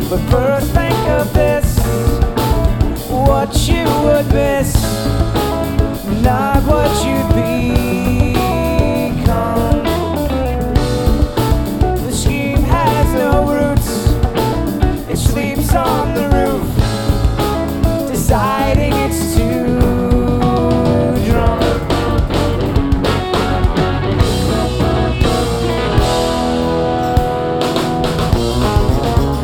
But first think of this, what you would miss, not what